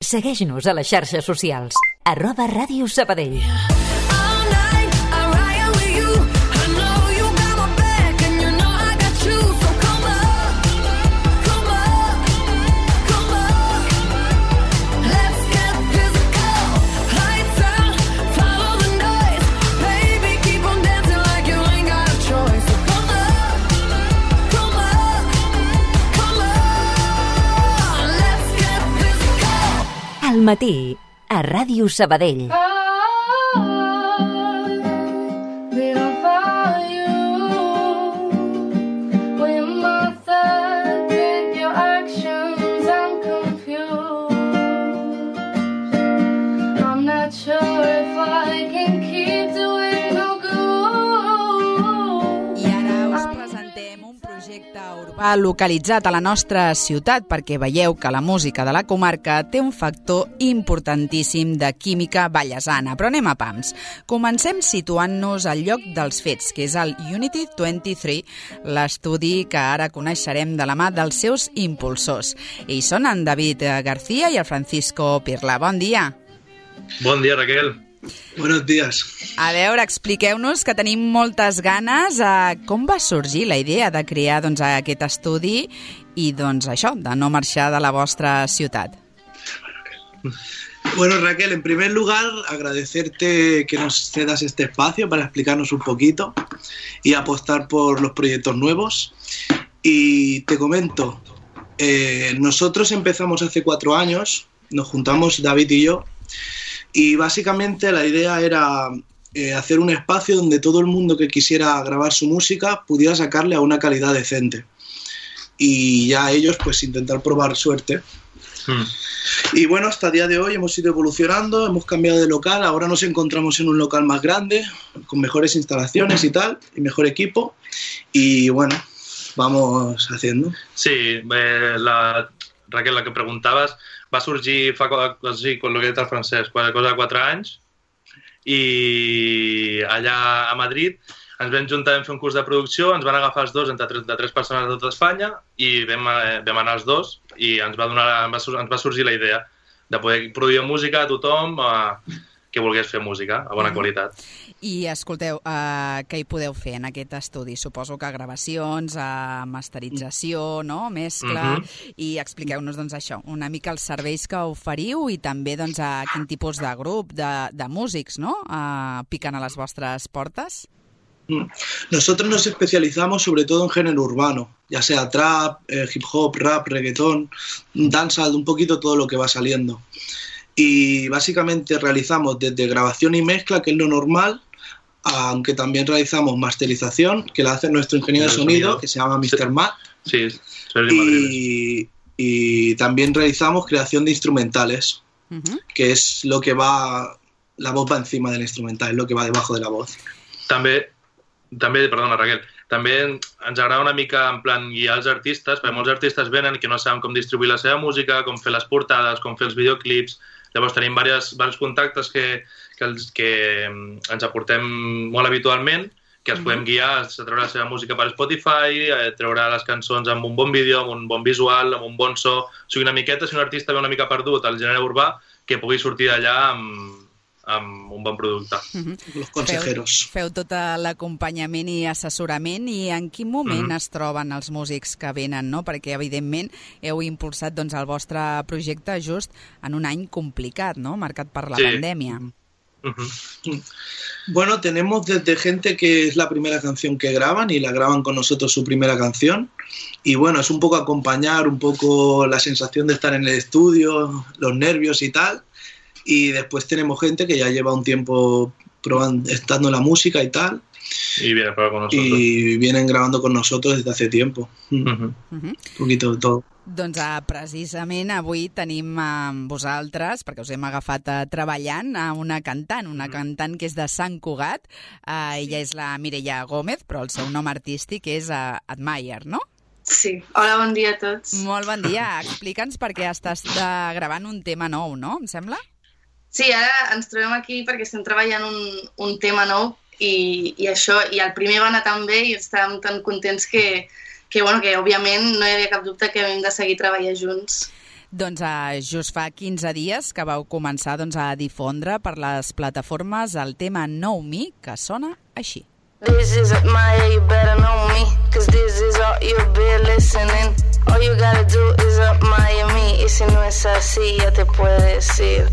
Segueix-nos a les xarxes socials. @Ràdio Sabadell. Al matí, a Ràdio Sabadell. Localitzat a la nostra ciutat, perquè veieu que la música de la comarca té un factor importantíssim de química vallesana. Però anem a pams. Comencem situant-nos al lloc dels fets, que és el Unity 23, l'estudi que ara coneixerem de la mà dels seus impulsors. Ells són en David García i el Francisco Pirla. Bon dia. Bon dia, Raquel. Buenos días. A veure, expliqueu-nos, que tenim moltes ganes. Com va sorgir la idea de crear aquest estudi i això, de no marxar de la vostra ciutat? Bueno, Raquel, en primer lugar, agradecerte que nos cedas este espacio para explicarnos un poquito y apostar por los proyectos nuevos. Y te comento, nosotros empezamos hace 4 años, nos juntamos David y yo, y básicamente la idea era hacer un espacio donde todo el mundo que quisiera grabar su música pudiera sacarle a una calidad decente. Y ya ellos pues intentar probar suerte. Y bueno, hasta el día de hoy hemos ido evolucionando, hemos cambiado de local, ahora nos encontramos en un local más grande, con mejores instalaciones y tal, y mejor equipo. Y bueno, vamos haciendo. Sí, Raquel, la que preguntaves va sorgir fa quasi, com el que ha dit el Francesc, cosa de 4 anys, i allà a Madrid ens vam juntar, vam fer un curs de producció, ens van agafar els dos entre 3 persones de tota Espanya i vam anar els dos i ens va sorgir la idea de poder produir música a tothom que volgués fer música a bona qualitat. I escolteu, què hi podeu fer en aquest estudi? Suposo que gravacions, masterització, no? Mescla, i expliqueu-nos això, una mica els serveis que oferiu i també a quin tipus de grup, de músics, no? Piquen a les vostres portes. Nosotros nos especializamos sobre todo en género urbano, ya sea trap, hip hop, rap, reggaetón, dancehall, un poquito todo lo que va saliendo. Y básicamente realizamos desde grabación y mezcla, que es lo normal, aunque también realizamos masterización, que la hace nuestro ingeniero de sonido, que se llama Mr. Matt. Sí, y también realizamos creación de instrumentales, que es lo que va, la voz va encima del instrumental, es lo que va debajo de la voz. També, perdona Raquel, també ens agrada una mica en plan guiar els artistes, perquè molts artistes venen que no saben com distribuir la seva música, com fer les portades, com fer els videoclips. Llavors tenim diversos contactes que ens aportem molt habitualment, que els podem guiar a treure la seva música per Spotify, a treure les cançons amb un bon vídeo, amb un bon visual, amb un bon so. O sigui, una miqueta, si un artista ve una mica perdut al gènere urbà, que pugui sortir d'allà amb un bon producte. Los consejeros. Feu tot l'acompanyament i assessorament, i en quin moment es troben els músics que venen, no? Perquè, evidentment, heu impulsat el vostre projecte just en un any complicat, no? Marcat per la pandèmia. Bueno, tenemos desde gente que es la primera canción que graban y la graban con nosotros su primera canción, y bueno, es un poco acompañar un poco la sensación de estar en el estudio, los nervios y tal. Y después tenemos gente que ya lleva un tiempo estando en la música y tal. Y vienen con nosotros. Y vienen grabando con nosotros desde hace tiempo. Un poquito de todo. Doncs precisament avui tenim amb vosaltres, perquè us hem agafat treballant, una cantant que és de Sant Cugat. Ella és la Mireia Gómez, però el seu nom artístic és Admire, no? Sí. Hola, bon dia a tots. Molt bon dia. Explica'ns perquè estàs gravant un tema nou, no? Em sembla? Sí, ara ens trobem aquí perquè estem treballant un tema nou i això, i el primer va anar tan bé i estàvem tan contents que òbviament no hi havia cap dubte que hem de seguir treballant junts. Doncs just fa 15 dies que vau començar a difondre per les plataformes el tema Know Me, que sona així. This is my area, you better know me, cause this is all you'll be listening. All you gotta do is up Miami, y si no es así, ya te puede decir.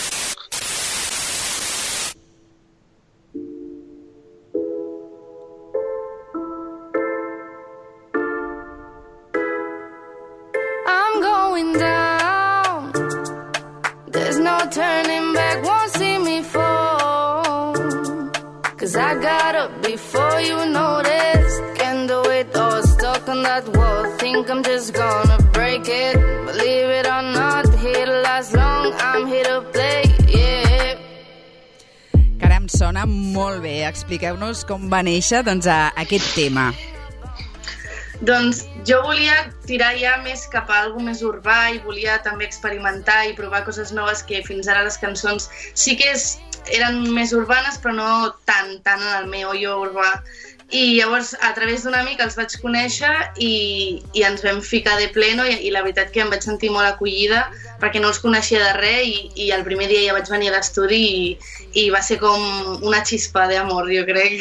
I'm going down, there's no turning back, won't see me fall, cause I got up before you noticed, can't do it all, stuck on that wall, think I'm just gonna break it, believe it or not, here to last long, I'm here to play, yeah. Caram, sona molt bé. Expliqueu-nos com va néixer aquest tema. Doncs jo volia tirar ja més cap a alguna més urbà i volia també experimentar i provar coses noves que fins ara les cançons sí que eren més urbanes però no tant en el meu jo urbà. I llavors a través d'un amic els vaig conèixer i ens vam ficar de pleno i la veritat que em vaig sentir molt acollida perquè no els coneixia de res i el primer dia ja vaig venir a l'estudi i va ser com una xispa d'amor, jo crec.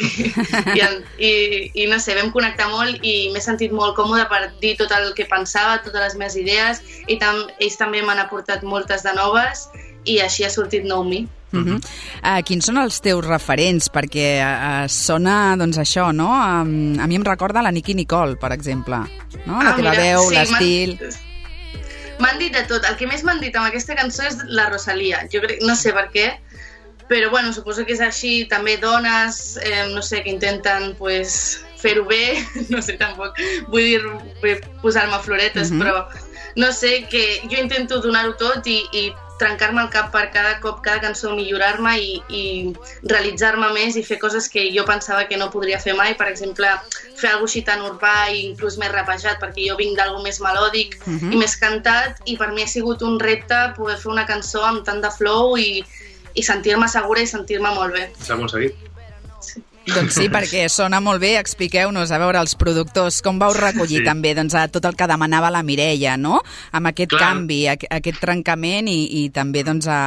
I no sé, vam connectar molt i m'he sentit molt còmode per dir tot el que pensava, totes les meves idees i ells també m'han aportat moltes de noves i així ha sortit Know Me. Quins són els teus referents? Perquè sona, doncs, això, no? A mi em recorda la Nicki Nicole, per exemple. No? La teva veu, sí, l'estil... M'han dit de tot. El que més m'han dit amb aquesta cançó és la Rosalía. Jo crec, no sé per què, però bueno, suposo que és així. També dones, no sé, que intenten pues, fer-ho bé. No sé, tampoc vull dir posar-me floretes, però no sé, que jo intento donar-ho tot i trencar-me el cap per cada cop, cada cançó, millorar-me i realitzar-me més i fer coses que jo pensava que no podria fer mai. Per exemple, fer alguna cosa així tan urbà i inclús més rapejat, perquè jo vinc d'algo més melòdic i més cantat i per mi ha sigut un repte poder fer una cançó amb tant de flow i sentir-me segura i sentir-me molt bé. S'ha aconseguit. Sí. Doncs sí, perquè sona molt bé. Expliqueu-nos, a veure, els productors, com vau recollir també tot el que demanava la Mireia, no? Amb aquest canvi, aquest trencament i també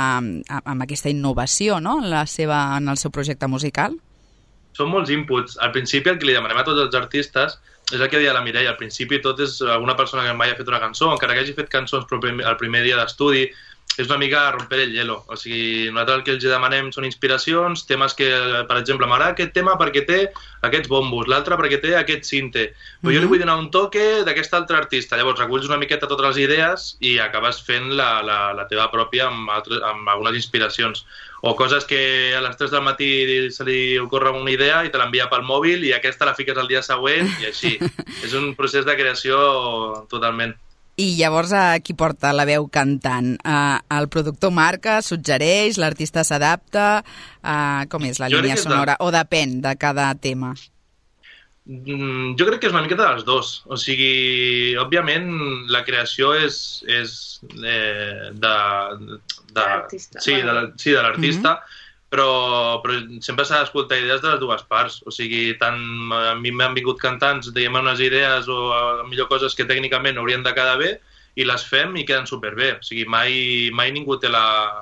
amb aquesta innovació, no? En el seu projecte musical. Són molts inputs. Al principi el que li demanem a tots els artistes és el que deia la Mireia. Al principi tot és alguna persona que mai ha fet una cançó, encara que hagi fet cançons el primer dia d'estudi, és una mica romper el hielo. O sigui, nosaltres el que els demanem són inspiracions, temes que, per exemple, m'agrada aquest tema perquè té aquests bombos, l'altre perquè té aquest cinte. Però jo li vull donar un toque d'aquest altre artista. Llavors reculls una miqueta totes les idees i acabes fent la teva pròpia amb algunes inspiracions. O coses que a les 3 del matí se li ocorre una idea i te l'envia pel mòbil i aquesta la fiques el dia següent i així. És un procés de creació totalment. I llavors qui porta la veu cantant? El productor marca, suggereix, l'artista s'adapta? Com és la línia sonora? O depèn de cada tema? Jo crec que és una miqueta dels dos. O sigui, òbviament, la creació és de l'artista. Sí, de l'artista, però sempre s'ha d'escoltar idees de les dues parts. O sigui, tant a mi m'han vingut cantants, diguem unes idees o millor coses que tècnicament haurien de quedar bé i les fem i queden superbé. O sigui, mai ningú té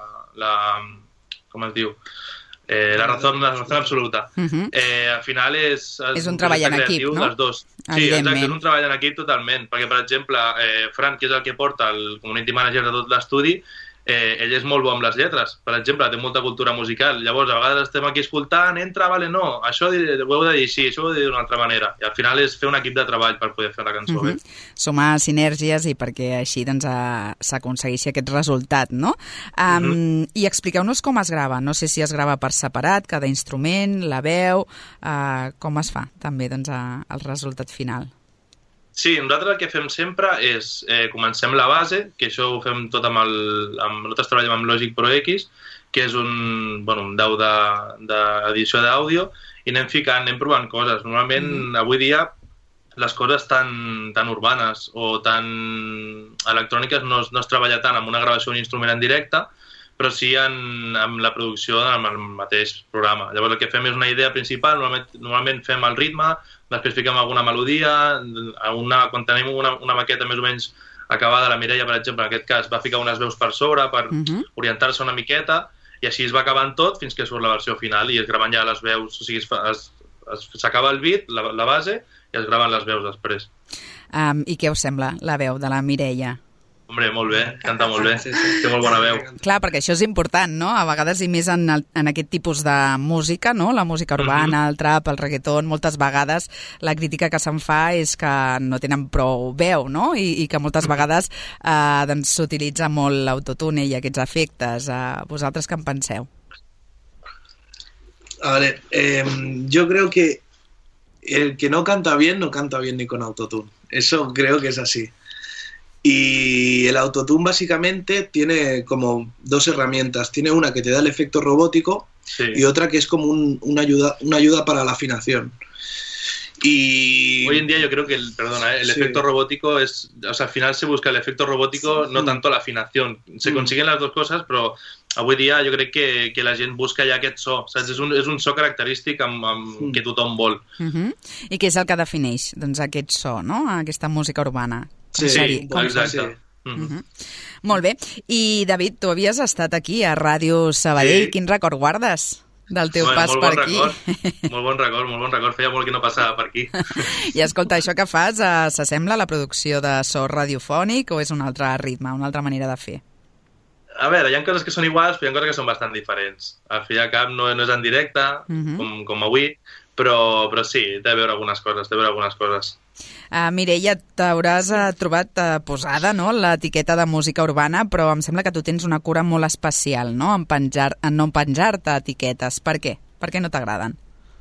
com es diu? La raó absoluta. Al final és un treball en equip, no? Dels dos. Sí, exacte, és un treball en equip totalment, perquè, per exemple, Fran, que és el que porta el community manager de tot l'estudi, ell és molt bo amb les lletres, per exemple, té molta cultura musical. Llavors, a vegades estem aquí escoltant, entra, vale, no, això ho heu de dir així, això ho heu de dir d'una altra manera. I al final és fer un equip de treball per poder fer la cançó bé. Sumar sinergies i perquè així s'aconsegueixi aquest resultat, no? I expliqueu-nos com es grava. No sé si es grava per separat, cada instrument, la veu, com es fa també el resultat final. Sí, nosaltres el que fem sempre és comencem la base, que això ho fem tot nosaltres treballem amb Logic Pro X, que és un 10 d'edició d'àudio, i anem provant coses. Normalment, avui dia, les coses tan urbanes o tan electròniques no es treballa tant amb una gravació d'un instrument en directe, però sí amb la producció amb el mateix programa. Llavors el que fem és una idea principal, normalment fem el ritme, després fiquem alguna melodia, quan tenim una maqueta més o menys acabada, la Mireia, per exemple, en aquest cas, va ficar unes veus per sobre per orientar-se una miqueta, i així es va acabant tot fins que surt la versió final, i es graven ja les veus, o sigui, s'acaba el beat, la base, i es graven les veus després. I què us sembla, la veu de la Mireia? Hombre, molt bé, canta molt bé, té molt bona veu. Clar, perquè això és important, no? A vegades, i més en aquest tipus de música, no? La música urbana, el trap, el reggaeton, moltes vegades la crítica que se'n fa és que no tenen prou veu, no? I que moltes vegades doncs, s'utilitza molt l'autotune i aquests efectes. Vosaltres què en penseu? A ver, yo creo que el que no canta bien ni con autotune. Eso creo que es así. Y el autotune básicamente tiene como dos herramientas. Tiene una que te da el efecto robótico y otra que es como una ayuda para la afinación. Y hoy en día yo creo que el efecto robótico es, o sea, al final se busca el efecto robótico, no tanto la afinación. Se consiguen las dos cosas, però avui dia jo crec que la gent busca ja aquest so, saps? És un so característic que tothom vol. I què és el que defineix doncs, aquest so, no? Aquesta música urbana? Exacte. Molt bé. I David, tu havies estat aquí a Ràdio Sabadell. Quin record guardes del teu pas per aquí? Molt bon record. Feia molt que no passava per aquí. I escolta, això que fas s'assembla a la producció de so radiofònic o és un altre ritme, una altra manera de fer? A veure, hi ha coses que són iguals, però hi ha coses que són bastant diferents. Al fi i al cap no és en directe, com avui, però sí, té a veure algunes coses. Mireia, t'hauràs trobat posada, no?, l'etiqueta de música urbana, però em sembla que tu tens una cura molt especial, no?, en no penjar-te etiquetes. Per què? Per què no t'agraden?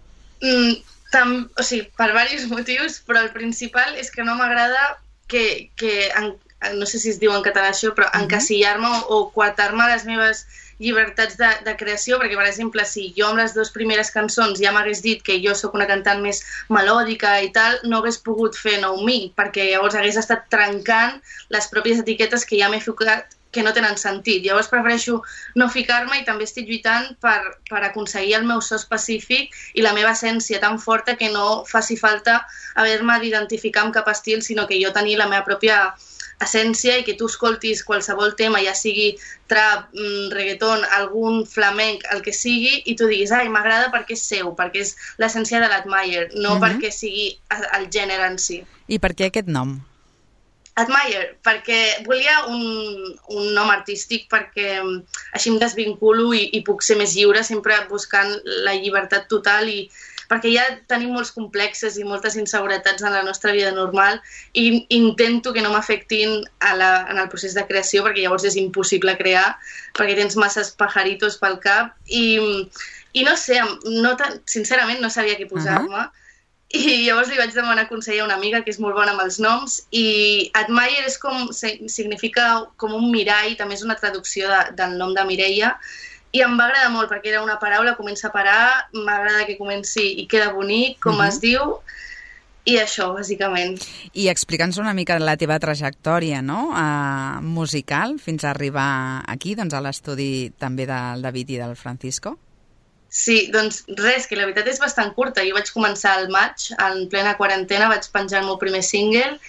O sigui, per diversos motius, però el principal és que no m'agrada que no sé si es diu en català això, però encasillar-me o coartar-me les meves llibertats de creació, perquè, per exemple, si jo amb les dues primeres cançons ja m'hagués dit que jo sóc una cantant més melòdica i tal, no hagués pogut fer Nou Mi, perquè llavors hagués estat trencant les pròpies etiquetes que ja m'he ficat que no tenen sentit. Llavors prefereixo no ficar-me i també estic lluitant per aconseguir el meu so específic i la meva essència tan forta que no faci falta haver-me d'identificar amb cap estil, sinó que jo tenir la meva pròpia essència i que tu escoltis qualsevol tema, ja sigui trap, reggaeton, algun flamenc, el que sigui, i tu diguis, ai, m'agrada perquè és seu, perquè és l'essència de l'Admire, no perquè sigui el gènere en si. I per què aquest nom? Admire, perquè volia un nom artístic perquè així em desvinculo i puc ser més lliure, sempre buscant la llibertat total i perquè ja tenim molts complexes i moltes inseguretats en la nostra vida normal i intento que no m'afectin en el procés de creació perquè llavors és impossible crear perquè tens masses pajaritos pel cap i no sé, sincerament no sabia què posar-me i llavors li vaig demanar consell a una amiga que és molt bona amb els noms i Admire significa com un mirall, també és una traducció del nom de Mireia i em va agradar molt perquè era una paraula, comença a parar, m'agrada que comenci i queda bonic, com es diu, i això, bàsicament. I explica'ns una mica la teva trajectòria, no?, musical, fins a arribar aquí, doncs a l'estudi també del David i del Francisco. Sí, doncs res, que la veritat és bastant curta. Jo vaig començar al maig, en plena quarantena, vaig penjar el meu primer single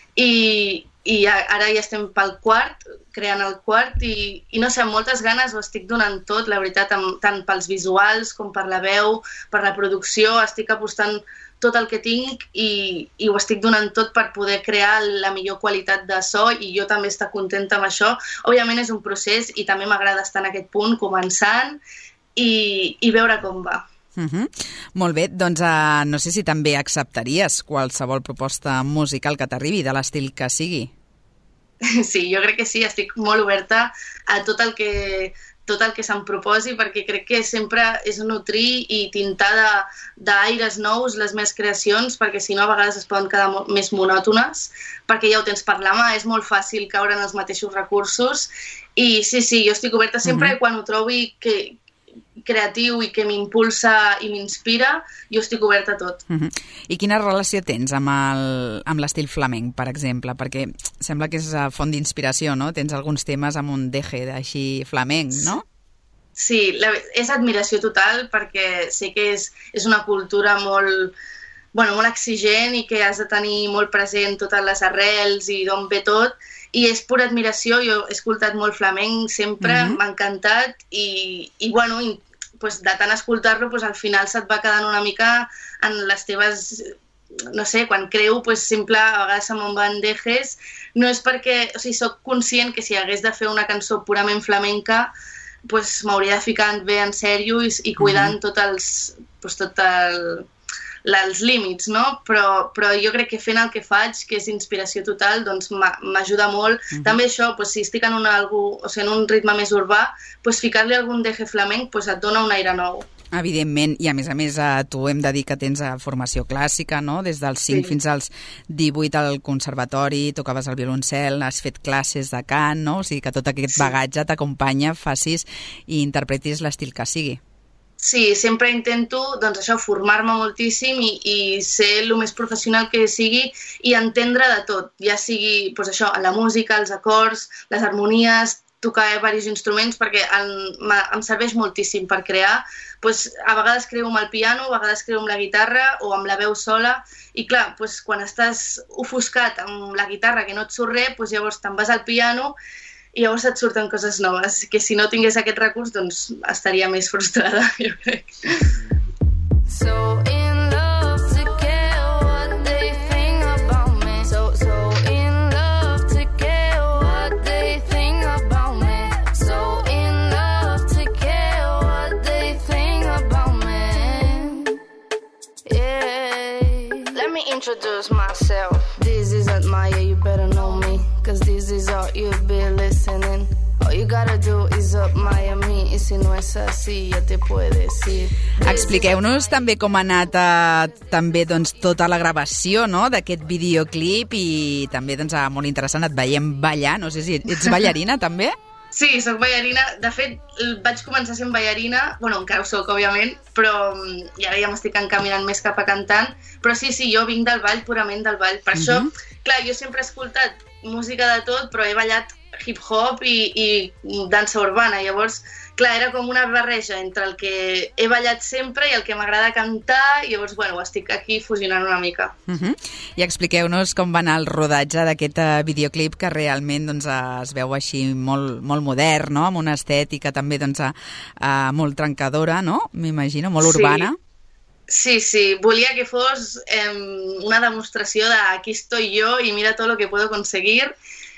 i ara ja estem pel quart, creant el quart i no sé, amb moltes ganes ho estic donant tot, la veritat, tant pels visuals com per la veu, per la producció, estic apostant tot el que tinc i ho estic donant tot per poder crear la millor qualitat de so i jo també estar contenta amb això. Òbviament és un procés i també m'agrada estar en aquest punt, començant i veure com va. Molt bé, doncs no sé si també acceptaries qualsevol proposta musical que t'arribi, de l'estil que sigui. Sí, jo crec que sí, estic molt oberta a tot el que se'm proposi perquè crec que sempre és nutrir i tintar d'aires nous les meves creacions perquè si no a vegades es poden quedar més monòtones perquè ja ho tens per la mà, és molt fàcil caure en els mateixos recursos i sí, jo estic oberta sempre quan ho trobi creatiu i que m'impulsa i m'inspira, jo estic oberta a tot. I quina relació tens amb l'estil flamenc, per exemple? Perquè sembla que és font d'inspiració, no? Tens alguns temes amb un deje així flamenc, no? Sí, és admiració total perquè sé que és una cultura molt molt exigent i que has de tenir molt present totes les arrels i d'on ve tot, i és pura admiració. Jo he escoltat molt flamenc sempre, m'ha encantat i bueno, pues, de tant escoltar-lo, pues, al final se't va quedant una mica en les teves... No sé, quan creu, pues, simple, a vegades se'm bandejes, no és perquè... O sigui, soc conscient que si hagués de fer una cançó purament flamenca, pues, m'hauria de ficar bé en sèrio i cuidant els límits, no? Però jo crec que fent el que faig, que és inspiració total, doncs m'ajuda molt. També això, pues, si estic en un ritme més urbà, pues, ficar-li algun deje flamenc pues, et dona un aire nou. Evidentment, i a més, tu hem de dir que tens formació clàssica, no? Des dels 5 fins als 18 al conservatori, tocaves el violoncel, has fet classes de cant, no? O sigui que tot aquest bagatge t'acompanya, facis i interpretis l'estil que sigui. Sí, sempre intento, doncs això, formar-me moltíssim i ser el més professional que sigui i entendre de tot, ja sigui, doncs això, la música, els acords, les harmonies, tocar diversos instruments, perquè em serveix moltíssim per crear. Pues, a vegades creo amb el piano, a vegades creo amb la guitarra o amb la veu sola, i clar, pues, quan estàs ofuscat amb la guitarra que no et surt res, pues, llavors te'n vas al piano i llavors et surten coses noves, que si no tingués aquest recurs, doncs estaria més frustrada, jo crec. So in love to care what they think about me. So in love to care what they think about me. So in love to care what they think about me. Yeah. Let me introduce myself. This isn't Maya, you better know me. Cause this is all you'll be listening. All you gotta do is up Miami. I si no és així, ja te puedes ir. Expliqueu-nos també com ha anat també, doncs, tota la gravació, no?, d'aquest videoclip, i també doncs, molt interessant, et veiem ballar. No sé si ets ballarina també? Sí, soc ballarina. De fet, vaig començar sent ballarina, bueno, encara ho soc, òbviament, però i ara ja m'estic encaminant més cap a cantant. Però sí, jo vinc del ball, purament del ball. Per això, clar, jo sempre he escoltat música de tot, però he ballat hip-hop i dansa urbana. Llavors, clar, era com una barreja entre el que he ballat sempre i el que m'agrada cantar, i llavors, bueno, ho estic aquí fusionant una mica. I expliqueu-nos com va anar el rodatge d'aquest videoclip, que realment doncs, es veu així molt, molt modern, no?, amb una estètica també doncs, molt trencadora, no?, m'imagino, molt urbana. Sí, volia que fos una demostració de aquí estoy yo y mira todo lo que puedo conseguir.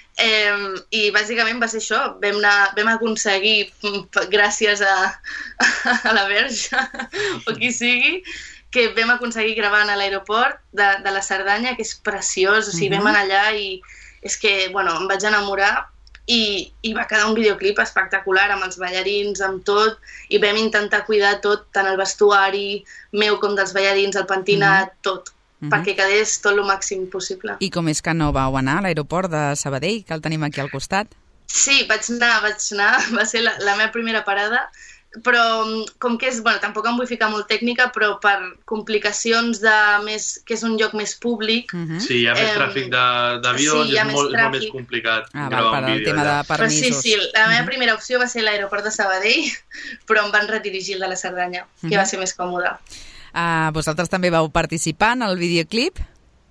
I bàsicament va ser això, vam aconseguir, gràcies a la Verge o qui sigui, que vam aconseguir gravar a l'aeroport de la Cerdanya, que és preciós. O sigui, vam anar allà i és que, bueno, em vaig enamorar i va quedar un videoclip espectacular amb els ballarins, amb tot, i vam intentar cuidar tot, tant el vestuari meu com dels ballarins, el pentinat, tot, perquè quedés tot el màxim possible. I com és que no vau anar a l'aeroport de Sabadell, que el tenim aquí al costat? Sí, vaig anar, va ser la meva primera parada, però com que és, bueno, tampoc em vull ficar molt tècnica, però per complicacions que és un lloc més públic... Sí, hi ha més tràfic d'avions, és molt més complicat gravar un vídeo. El tema de permisos. Sí, la meva primera opció va ser l'aeroport de Sabadell, però em van redirigir el de la Cerdanya, que va ser més còmode. Vosaltres també vau participar en el videoclip?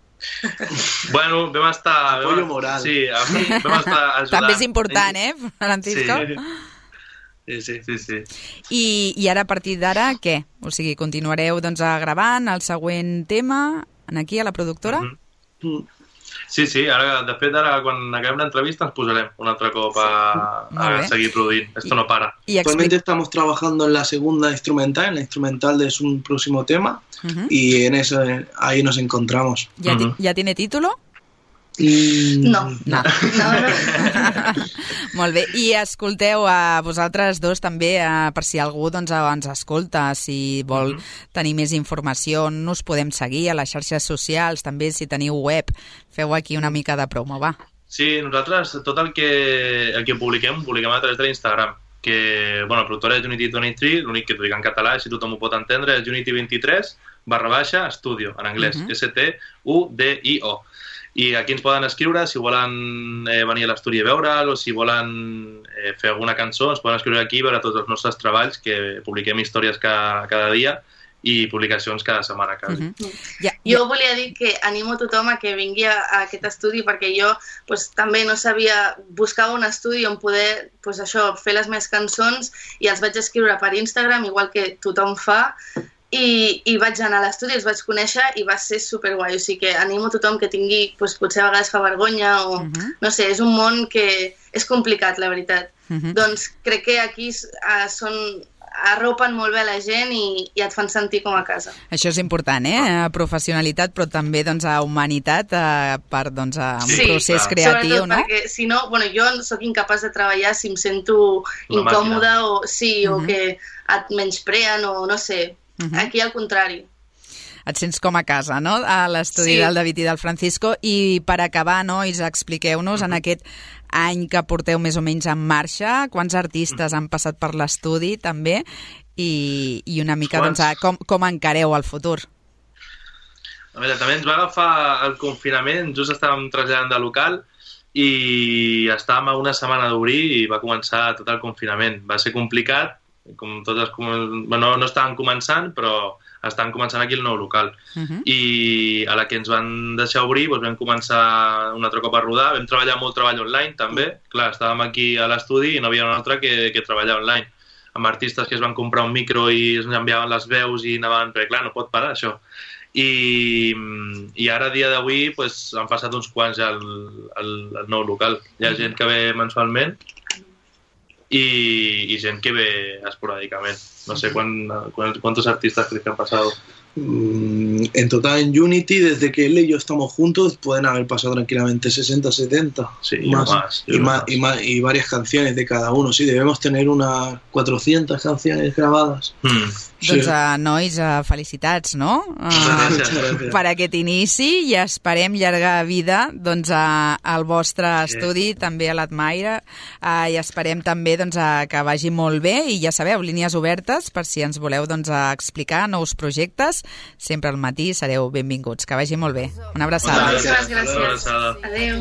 Bueno, vam estar... Apoyo moral. Sí, vam estar ajudant. També és important, Francisco? Sí. I ara, a partir d'ara, què? O sigui, continuareu doncs, gravant el següent tema aquí a la productora? Sí, ara, de fet, quan acabem l'entrevista ens posarem un altre cop a seguir produint. Esto no para. Actualmente estamos trabajando en la segunda instrumental, en la instrumental de su próximo tema, y en eso, ahí nos encontramos. ¿Ya tiene título? No. Molt bé. I escolteu, vosaltres dos també, per si algú doncs, ens escolta, si vol tenir més informació, on us podem seguir a les xarxes socials, també si teniu web. Feu aquí una mica de promo, va. Sí, nosaltres tot el que publiquem a través de l'Instagram, que, bueno, la productora és Unity23, l'únic que t'ho dic en català, si tothom ho pot entendre, és Unity23/Studio, en anglès, STUDIO. I aquí ens poden escriure, si volen venir a l'estudi a veure'l, o si volen fer alguna cançó, ens poden escriure aquí i veure tots els nostres treballs, que publiquem històries cada dia, i publicacions cada setmana quasi. Jo volia dir que animo tothom a que vingui a aquest estudi perquè jo també no sabia, buscava un estudi on poder fer les meves cançons i els vaig escriure per Instagram, igual que tothom fa, i vaig anar a l'estudi, els vaig conèixer i va ser superguai, o sigui que animo tothom que tingui, potser a vegades fa vergonya o no sé, és un món que és complicat, la veritat. Doncs crec que aquí arropen molt bé la gent i et fan sentir com a casa. Això és important, professionalitat, però també humanitat per un procés creatiu, no? Perquè si no, jo sóc incapaç de treballar si em sento incòmoda o que et menyspreen o no sé. Aquí al contrari. Et sents com a casa, no?, a l'estudi del David i del Francisco. I per acabar, nois, expliqueu-nos en aquest any que porteu més o menys en marxa, quants artistes han passat per l'estudi també i una mica com encareu el futur. A veure, també ens va agafar el confinament, just estàvem traslladant de local i estàvem a una setmana d'obrir i va començar tot el confinament. Va ser complicat, com totes, no estaven començant, però estan començant aquí el nou local. I a la que ens van deixar obrir vam començar un altre cop a rodar, vam treballar molt treball online també, clar, estàvem aquí a l'estudi i no havia un altre que treballar online, amb artistes que es van comprar un micro i es enviaven les veus i anaven, perquè clar, no pot parar això. I ara, a dia d'avui, han passat uns quants ja al nou local. Hi ha gent que ve mensualment y gent que ve esporádicamente. No sé cuántos artistas crees que han pasado. En total en Unity, desde que él y yo estamos juntos, pueden haber pasado tranquilamente 60, 70. Sí, y varias canciones de cada uno. Sí, debemos tener unas 400 canciones grabadas. Doncs, nois, felicitats, no? Per aquest inici i esperem llarga vida al vostre estudi, també a l'Admire, i esperem també que vagi molt bé i ja sabeu, línies obertes per si ens voleu explicar nous projectes, sempre al matí sereu benvinguts. Que vagi molt bé. Una abraçada. Moltes gràcies. Adéu.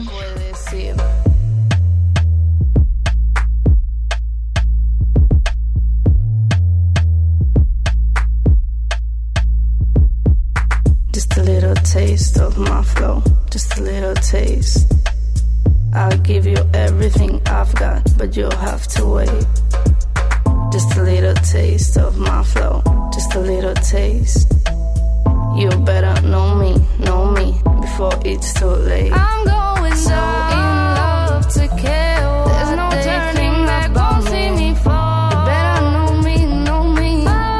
Just a little taste of my flow, just a little taste. I'll give you everything I've got, but you'll have to wait. Just a little taste of my flow, just a little taste. You better know me before it's too late. I'm going so in love to kill. There's no turning back, won't see me fall. You better know me.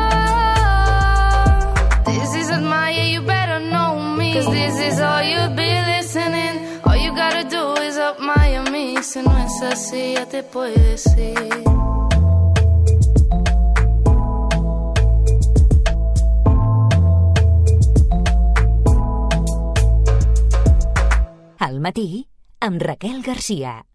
This is Admire, you better know me. Cause this is all you'll be listening. All you gotta do is admire me. Si no es así, ya te puedes ir. Al matí, amb Raquel Garcia.